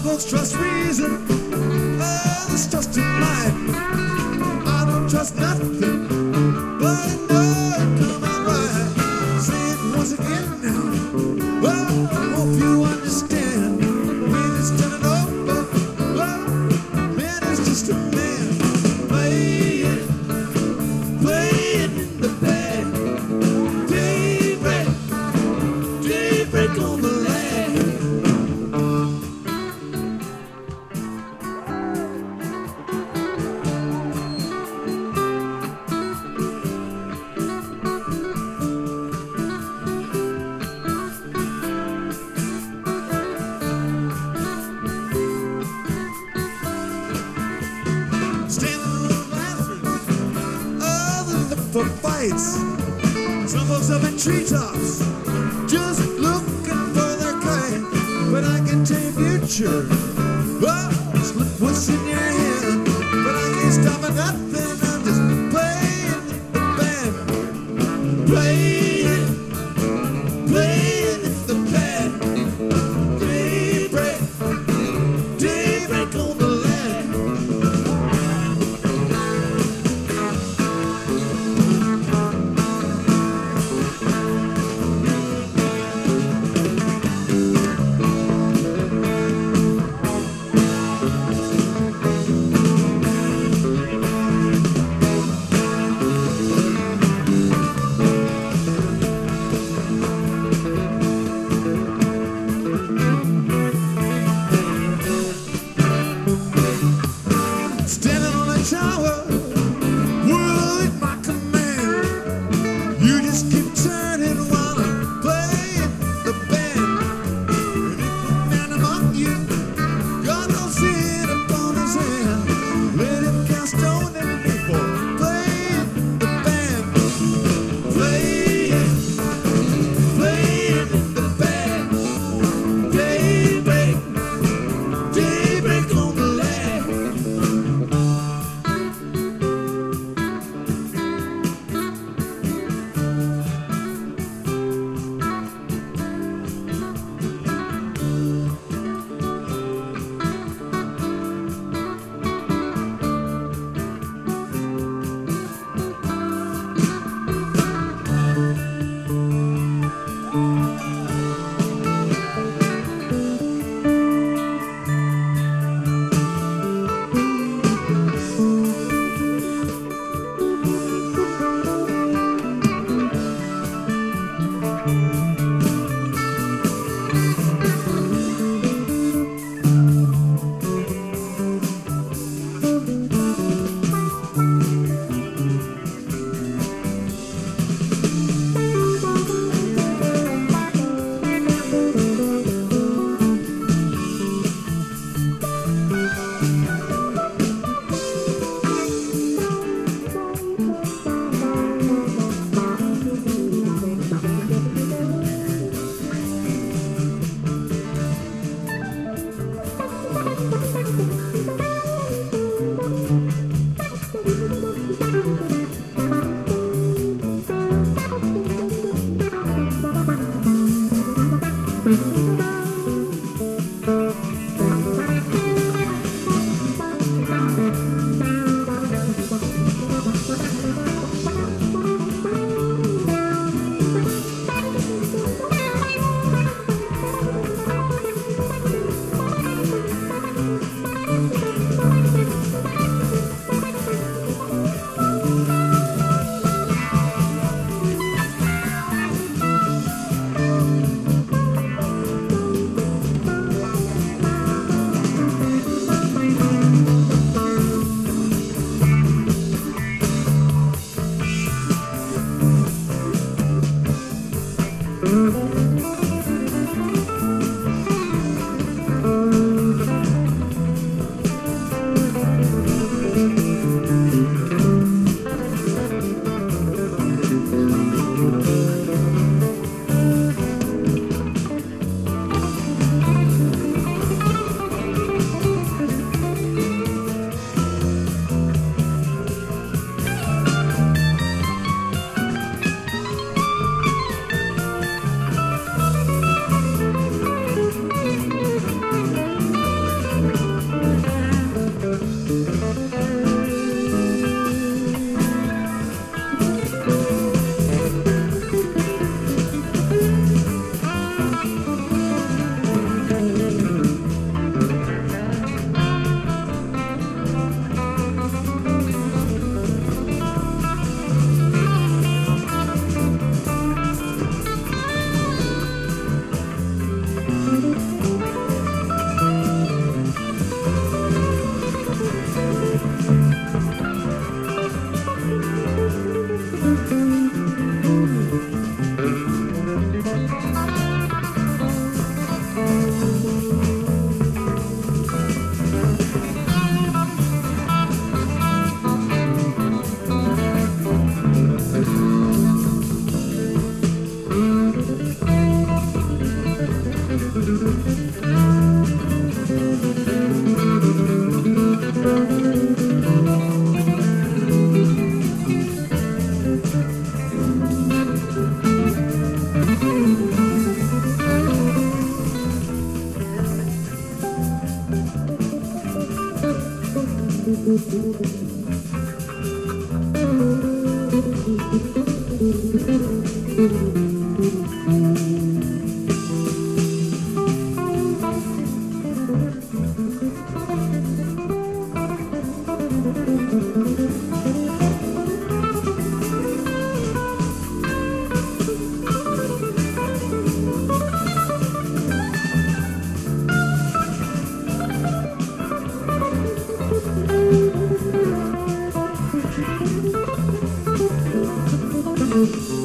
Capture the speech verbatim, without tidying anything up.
folks trust reason, others trust in life. I don't trust nothing, but I know it'll come out right. Say it once again now. Oh, I hope you understand. When it's turning over, oh, man is just a man. Play it, play it in the band. Daybreak, daybreak on the land. For fights, some folks up in treetops, just looking for their kind. But I can tell you future, oh, just look what's in your hand. But I can't stop at nothing, I'm just playing the band. Playing, playing the band. Daybreak, daybreak on the land. Standing on a tower, world at my command. You just keep turning while I'm playing the band. And if a man among you, God don't see it upon his hand. Let him cast stone at me for playing the band. Playing, playing the band. Daybreak, daybreak on the land. Thank you.